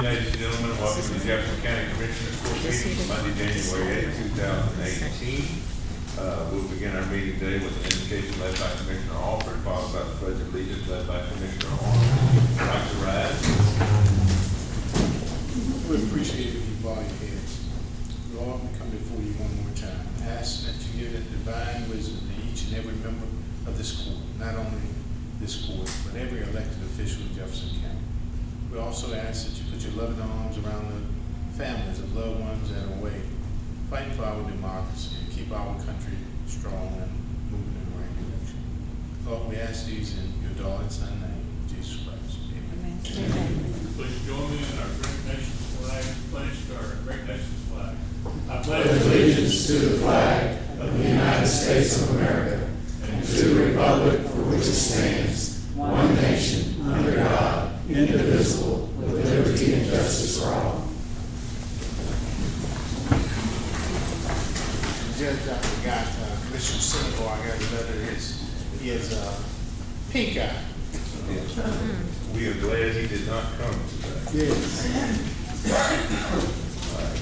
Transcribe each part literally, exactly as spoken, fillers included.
ladies and gentlemen, welcome to the Jefferson County Commissioners Court meeting for Monday, January eighth, two thousand eighteen. Uh, we'll begin our meeting today with an invocation led by Commissioner Alford, followed by the Pledge of Allegiance led by Commissioner Arnold. Would you like to rise? We appreciate it if you bow your heads. Lord, we come before you one more time. Ask that you give that divine wisdom to each and every member of this court, not only this court, but every elected official in Jefferson County. We also ask that you put your loving arms around the families of loved ones that are away, fighting for our democracy and keep our country strong and moving in the right direction. Lord, we ask these in your daughter and son name, Jesus Christ. Amen. Amen. Please join me in our great nation's flag, pledge to our great nation's flag. I pledge allegiance to the flag of the United States of America and to the republic for which it stands, one nation, under God, indivisible, with liberty and justice for all. Judge, I forgot, uh, Commissioner Senegal, I got a letter, his, he has a uh, pink eye. Mm-hmm. We are glad he did not come today. Yes. Right.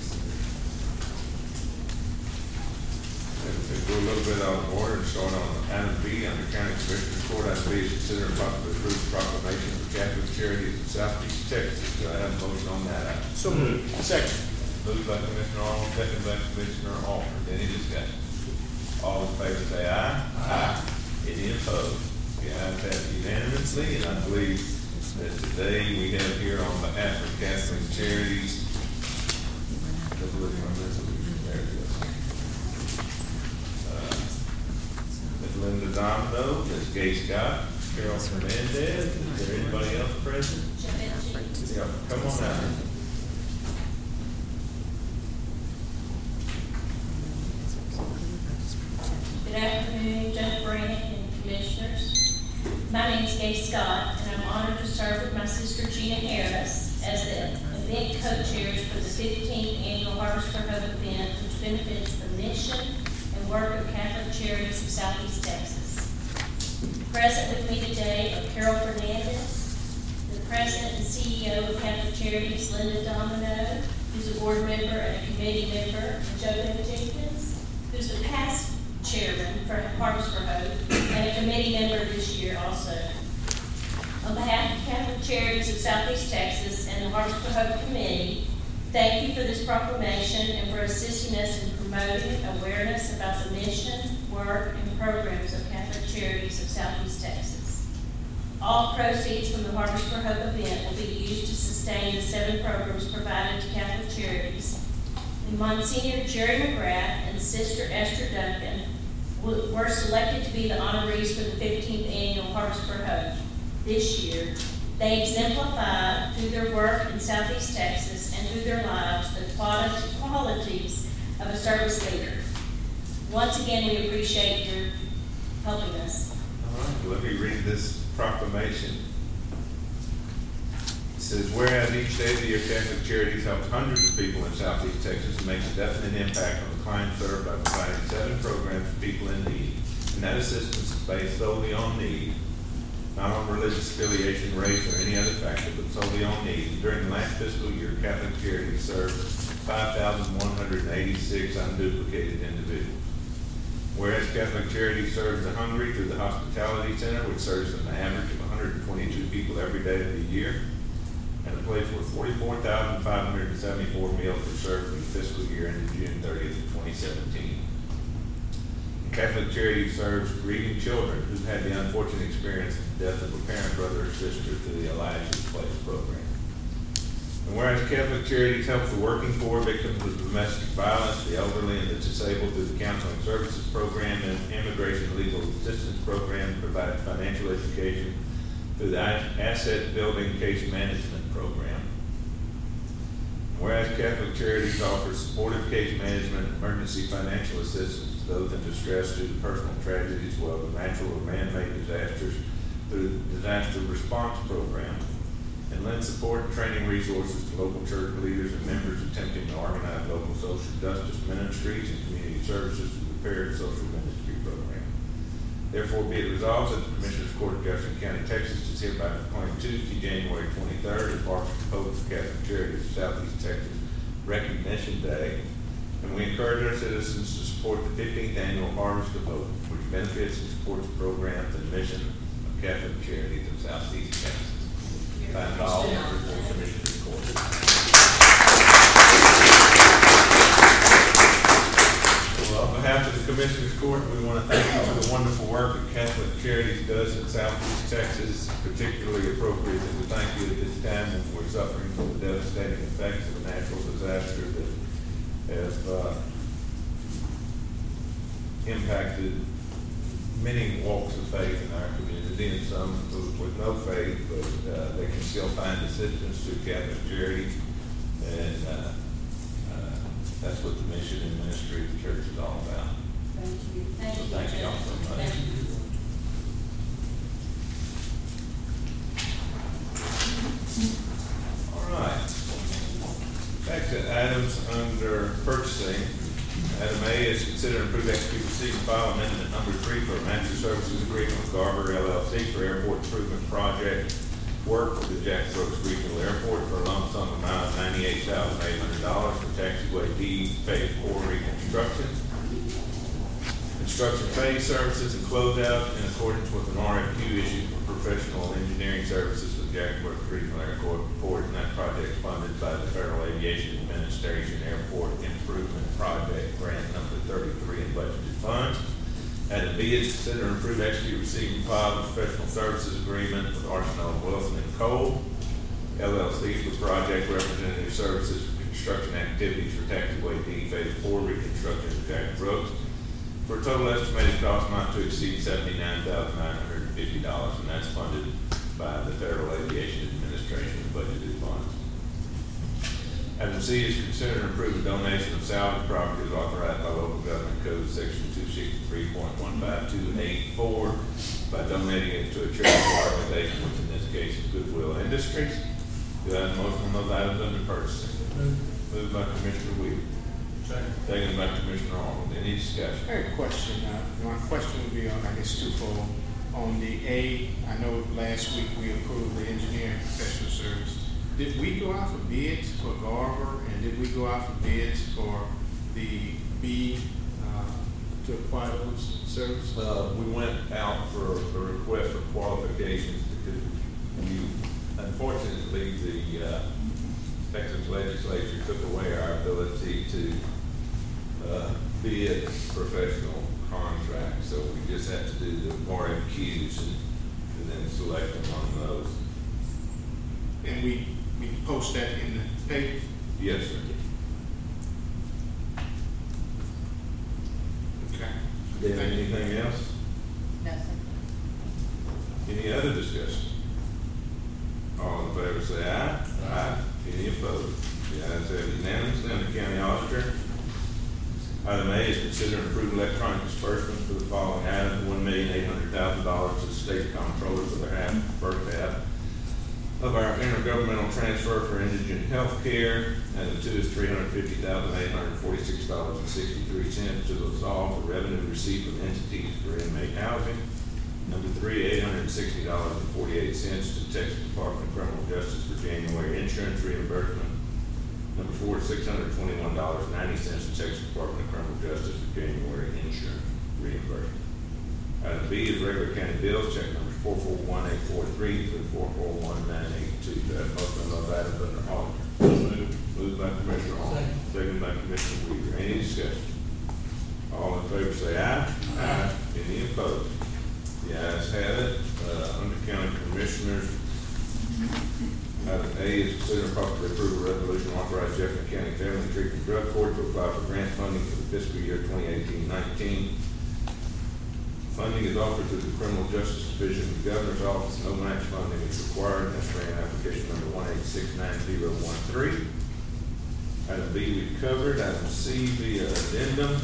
We're a little bit out of order and start on item B under County Commissioners Court. Item B is consider and possibly approve the proclamation for Catholic Charities in Southeast Texas. Do I have a motion on that item? So moved. Second. Moved by Commissioner Arnold, second by Commissioner Alford. Any discussion? All in favor say aye. Aye. Any opposed? The ayes have it unanimously, and I believe that today we have here on behalf of Catholic Charities, let's look at my resolution. There it is. Uh, Miz Linda Domino, Miz Gay Scott, Carol Fernandez. Is there anybody else present? Yeah, come on out. Good afternoon, Judge Brannick and Commissioners. My name is Gay Scott, and I'm honored to serve with my sister Gina Harris as the event co-chairs for the fifteenth Annual Harvest for Hope event, which benefits the mission and work of Catholic Charities of Southeast Texas. Present with me today are Carol Fernandez, the President and C E O of Catholic Charities, Linda Domino, who's a board member and a committee member, and Joe Jenkins, who's the past chairman for Harvest for Hope and a committee member this year also. On behalf of Catholic Charities of Southeast Texas and the Harvest for Hope Committee, thank you for this proclamation and for assisting us in promoting awareness about the mission, work, and programs of Catholic Charities of Southeast Texas. All proceeds from the Harvest for Hope event will be used to sustain the seven programs provided to Catholic Charities. And Monsignor Jerry McGrath and Sister Esther Duncan were selected to be the honorees for the fifteenth Annual Harvest for Hope. This year, they exemplify through their work in Southeast Texas and through their lives the qualities of a service leader. Once again, we appreciate your helping us. All right, let me read this proclamation. It says, whereas each day the year Catholic Charities helps hundreds of people in Southeast Texas and makes a definite impact on the clients served by providing seven programs for people in need. And that assistance is based solely on need, not on religious affiliation, race, or any other factor, but solely on need. During the last fiscal year, Catholic Charities served five thousand one hundred eighty-six unduplicated individuals. Whereas Catholic Charities serves the hungry through the Hospitality Center, which serves an average of one hundred twenty-two people every day of the year, and a place where forty-four thousand five hundred seventy-four meals were served for the fiscal year ended June thirtieth, twenty seventeen. Catholic Charities serves grieving children who had the unfortunate experience of the death of a parent, brother, or sister through the Elijah's Place program. And whereas Catholic Charities helps the working poor, victims of domestic violence, the elderly, and the disabled through the Counseling Services Program and Immigration Legal Assistance Program, provides financial education through the Asset Building Case Management Program. Whereas Catholic Charities offers supportive case management and emergency financial assistance to those in distress due to personal tragedies, well as natural or man-made disasters through the Disaster Response Program, and lend support and training resources to local church leaders and members attempting to organize local social justice ministries and community services through the Parish Social Ministry Program. Therefore, be it resolved that the Commissioners Court of Jefferson County, Texas, is hereby proclaimed Tuesday, January twenty-third, as Harvest Hope Catholic Charities of Southeast Texas Recognition Day. And we encourage our citizens to support the fifteenth annual Harvest of Hope, which benefits and supports programs and mission of Catholic Charities of Southeast Texas. Thank all members of the Commissioners Court. Well, on behalf of the Commissioners Court, we want to thank you for the wonderful work that Catholic Charities does in Southeast Texas. Particularly appropriate that we thank you at this time when we're suffering from the devastating effects of a natural disaster that have uh, impacted many walks of faith in our community, and some with no faith, but uh, they can still find assistance through Catholic Charities. And uh, uh, that's what the mission and ministry of the church is all about. Thank you. Thank So you. thank you all so much. Thank you. All right. Back to items under purchasing. Item A is consider and approve execute receipt and file amendment number three for a master services agreement with Garber L L C for airport improvement project work for the Jack Brooks Regional Airport for a lump sum amount of ninety-eight thousand eight hundred dollars for taxiway D phase four reconstruction. Construction phase services and closeout in accordance with an R F Q issued for professional engineering services for Jack Brooks Regional Airport, and that project funded by the Federal Aviation Administration Airport Improvement Project Grant number thirty-three in budgeted funds. Item B is consider and approve execute receipt and file a professional services agreement with Arsenal Wilson and Cole L L C for project representative services for construction activities for taxiway D phase four reconstruction of Jack Brooks for a total estimated cost not to exceed seventy-nine thousand nine hundred fifty dollars, and that's funded by the Federal Aviation Administration budgeted funds. Item C is consider and approve a donation of salvage properties authorized by local government code section two sixty-three point one five two eight four by donating it to a charitable organization, which in this case is Goodwill Industries. Do I have a motion on those items under purchasing? Moved by Commissioner Weaver. Second. Seconded by Commissioner Arnold. Any discussion? I have a question. Uh, my question would be on, I guess, twofold. On the A, I know last week we approved the engineering professional service. Did we go out for bids for Garber, and did we go out for bids for the B uh, to acquire those services? Uh, we went out for a request for qualifications because we, unfortunately, the uh, Texas legislature took away our ability to uh, bid professional contracts. So we just had to do the R F Qs and, and then select among those. And we, we post that in the paper? Yes, sir. Okay. Do you have Thank you. anything else? Nothing. Any other discussion? All in favor say aye. Aye. Any opposed? The ayes have it unanimously. Under County Auditor, item A is consider and approve electronic disbursement for the following items: one million eight hundred thousand dollars to the state comptroller for the half, first half of our intergovernmental transfer for indigent health care. Item two is three hundred fifty thousand eight hundred forty-six dollars and sixty-three cents to absolve the revenue received from entities for inmate housing. Number three, eight hundred sixty dollars and forty-eight cents to Texas Department of Criminal Justice for January insurance reimbursement. Number four, six hundred twenty-one dollars and ninety cents to Texas Department of Criminal Justice for January insurance reimbursement. Item B is regular county bills, check numbers four four one eight four three through four four one nine eight two. Do I have a motion on those items under auditor? Moved by Commissioner Hall. Second. Second by Commissioner Weaver. Any discussion? All in favor say aye. Aye. Any opposed? The ayes have it. Uh, under County Commissioners, item A is consider and properly approve a resolution authorizing Jefferson County Family Treatment Drug Court to apply for grant funding for the fiscal year twenty eighteen nineteen. Funding is offered to the Criminal Justice Division of the Governor's Office. No match funding is required. That's grant application number one eight six nine zero one three. Item B we've covered. Item C via addendum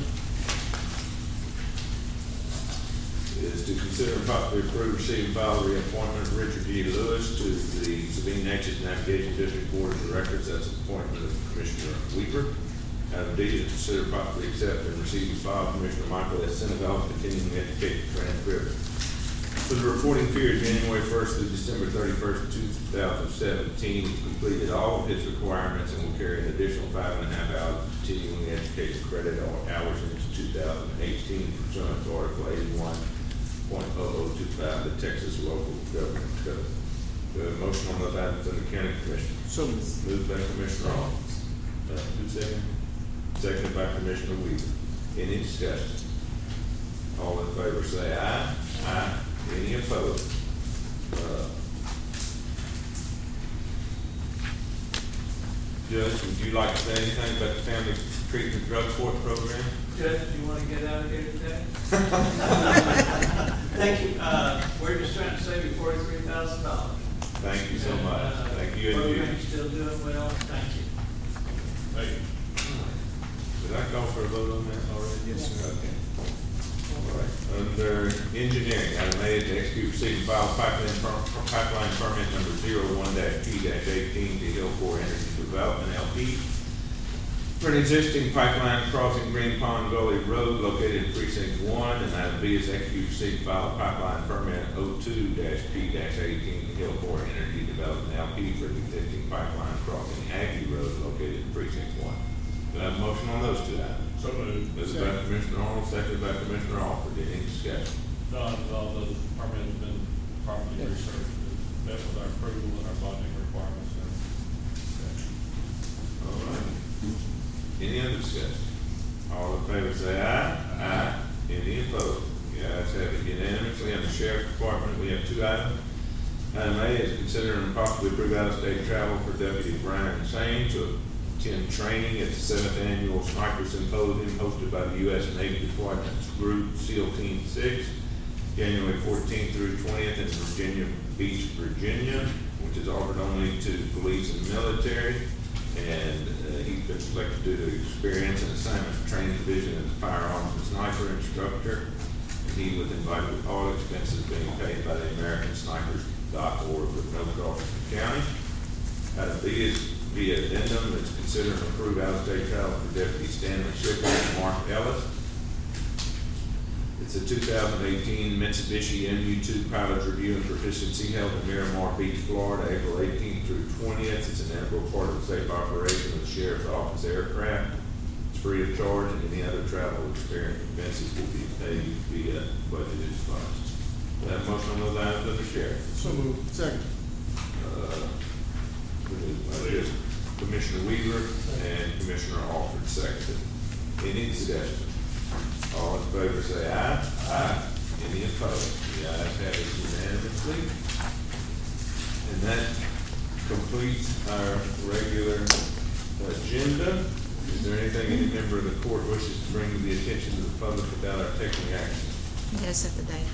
is to consider and possibly approve, receive, and file the reappointment of Richard G. Lewis to the Sabine Nexus Navigation District Board of Directors. That's an appointment of Commissioner Weaver. Item D is consider properly accept and receive as filed Commissioner Michael S. Senegal, continuing education transcript. For the reporting period, January first through December thirty-first, two thousand seventeen, he completed all of his requirements and will carry an additional five and a half hours of continuing education credit or hours into two thousand eighteen pursuant to Article eighty-one point oh oh two five of the Texas Local Government Code. Do a motion on those items in the county commission. So moved. Moved by Commissioner Arnold. Uh, two seconds. Seconded by Commissioner Weaver. Any discussion? All in favor say aye. Aye. Any opposed? Uh, Judge, would you like to say anything about the Family Treatment Drug Court Program? Judge, do you want to get out of here today? Thank you. Uh, we're just trying to save you forty-three thousand dollars. Thank you so And, much. uh, Thank you and you. Program's still doing well. Thank you. Thank you. Did I call for a vote on that already? Yes, sir. Okay. All right. Under engineering, item A is to execute, receive, and file pipeline, per- pipeline permit number zero one dash P dash eighteen to Hillcore Energy Development L P for an existing pipeline crossing Green Pond Gully Road located in precinct one. And item B is execute, receive, and file pipeline permit oh two dash P dash eighteen to Hillcore Energy Development L P for an existing pipeline crossing Aggie Road located in precinct one. Do I have a motion on those two items? So moved. Moved by Commissioner Arnold, seconded by Commissioner Alford. Any discussion? John, all the permit has been properly researched, met with our approval and our bonding requirements. All right. Any other discussion? All in favor say aye. Aye. Any opposed? The ayes have it unanimously. On the Sheriff Department, we have two items. Item A is consider and possibly approve out-of-state travel for Deputy Brian Sane to attend training at the seventh annual Sniper Symposium hosted by the U S Navy Deployment Group SEAL Team Six, January fourteenth through twentieth in Virginia Beach, Virginia, which is offered only to police and military. And uh, he's been selected due to experience and assignment for training division as a firearms and sniper instructor. And he was invited with all expenses being paid by the American Snipers dot org with no cost to the county. Item B is via addendum that's considered an approved out-of-state travel for Deputy Stanley Shipper and Mark Ellis. It's a two thousand eighteen Mitsubishi M U two Pilot Review and Proficiency held in Miramar Beach, Florida, April eighteenth through twentieth. It's an integral part of the safe operation of the Sheriff's Office aircraft. It's free of charge, and any other travel experience expenses will be paid via budgeted funds. That motion on those items of the Sheriff. So moved. Second. Uh, Just Commissioner Weaver and Commissioner Alford seconded. Any discussion? All in favor say aye. Aye. Any opposed? The ayes have it unanimously. And that completes our regular agenda. Is there anything any member of the court wishes to bring to the attention of the public without our taking action? Yes, at the date.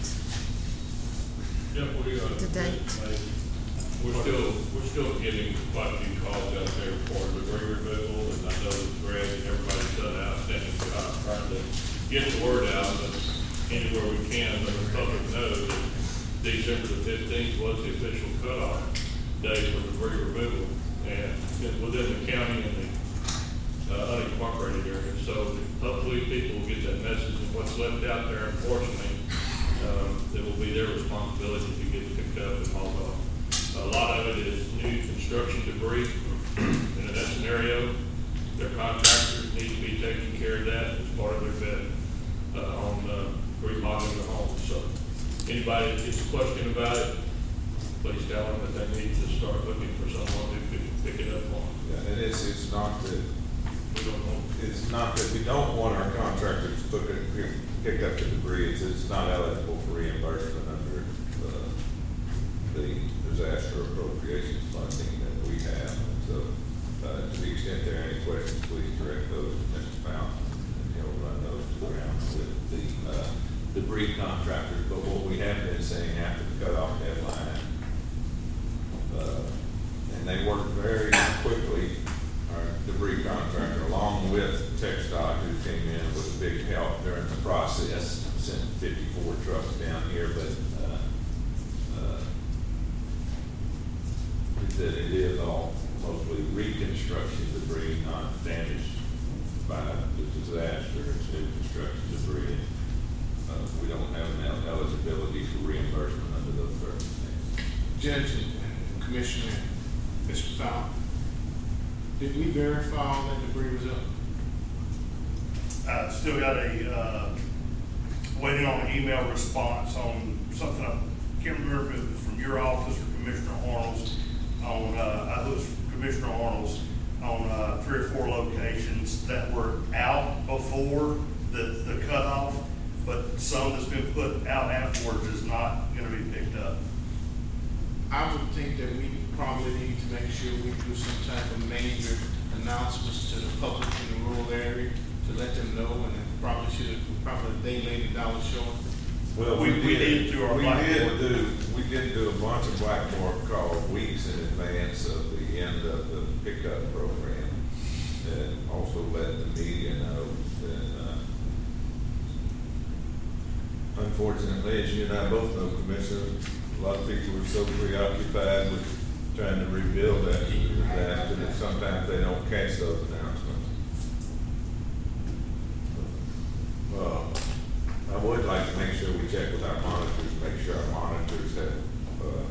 Jeff, we, uh. The date. We're still, we're still getting quite a few calls out there for debris removal, and I know that Greg and everybody's done an outstanding job trying to get the word out, but anywhere we can, let the public know that December the fifteenth was the official cutoff day for debris removal, and it's within the county and the uh, unincorporated area. So hopefully people will get that message, and what's left out there, unfortunately, um, it will be their responsibility to get picked up and hauled off. A lot of it is new construction debris, and in that scenario, their contractors need to be taking care of that as part of their bid uh, on uh, remodeling the home. So anybody that gets a question about it, please tell them that they need to start looking for someone who can pick it up on. Yeah, and it's, it's not that, We don't know. it's not that we don't want our contractors to pick, it- pick up the debris, it's, it's not eligible for reimbursement under uh, the disaster appropriations funding that we have. So, uh, to the extent there are any questions, please direct those to Mister Fountain, and he'll run those to the ground with the, uh, debris contractors. But what we have been saying after the cutoff deadline, uh, and they worked very quickly, our debris contractor, along with TxDOT, who came in with a big help during the process, sent fifty-four trucks down here, but, uh, uh, that it is all mostly reconstruction debris, not damaged by the disaster, it's new construction debris. Uh, we don't have an el- eligibility for reimbursement under those circumstances. Judge and Commissioner, Mister Fowler, did we verify all that debris was up? Uh, still got a, uh, waiting on an email response on something, I can't remember if it was from your office or Commissioner Arnold's, on, uh, I think it was Commissioner Arnold's, on, uh, three or four locations that were out before the, the cutoff, but some that's been put out afterwards is not gonna be picked up. I would think that we probably need to make sure we do some type of major announcements to the public in the rural area to let them know, and it probably should have, probably they laid the dollar short. Well, We- we did through our We Blackboard. did do, we did do a bunch of Blackboard calls weeks in advance of the end of the pickup program. And also let the media know that, uh, unfortunately, as you and I both know, Commissioner, a lot of people are so preoccupied with trying to rebuild after the disaster that sometimes they don't catch those announcements. Well, I would like to make sure we check with our monitors, make sure our monitors have, uh,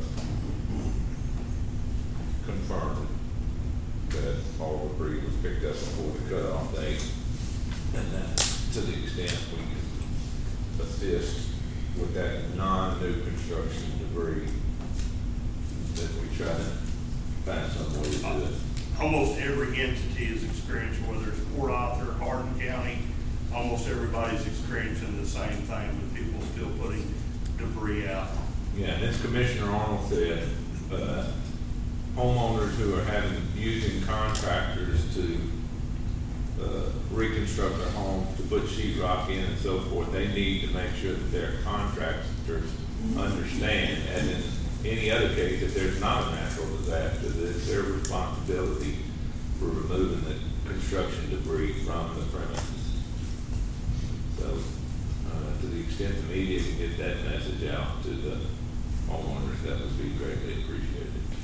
confirmed that all debris was picked up before the cutoff date. And that, to the extent we can assist with that non-new construction debris, that we try to find some way to do it. Almost every entity is experiencing, whether it's Port Arthur, Hardin County, almost everybody's experiencing the same thing with people still putting debris out. Yeah, and as Commissioner Arnold said, uh, homeowners who are having, using contractors to uh, reconstruct their homes, to put sheet rock in and so forth, they need to make sure that their contractors understand, and in any other case, if there's not a natural disaster, that it's their responsibility for removing the construction debris from the premises. So, uh, to the extent the media can get that message out to the homeowners, that would be greatly appreciated.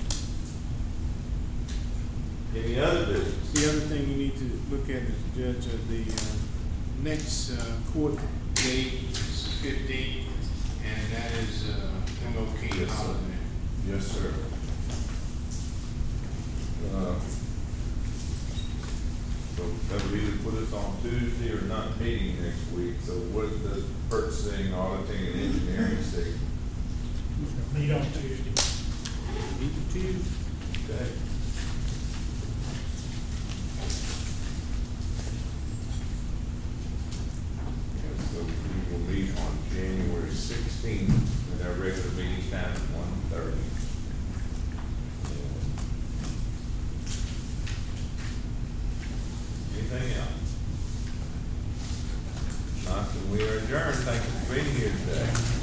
Any other business? The other thing you need to look at is, Judge, of the, uh, next, uh, court date is fifteenth, and that is, uh, M L K Yes, sir. holiday. Yes, sir. Uh, So that would either put us on Tuesday or not meeting next week, so what does purchasing, auditing, and engineering say? Meet on Tuesday. Meet the Tuesday. Okay. And so we will meet on January sixteenth, and our regular meeting time is one thirty. Anything else? Not, that we are adjourned. Thank you for being here today.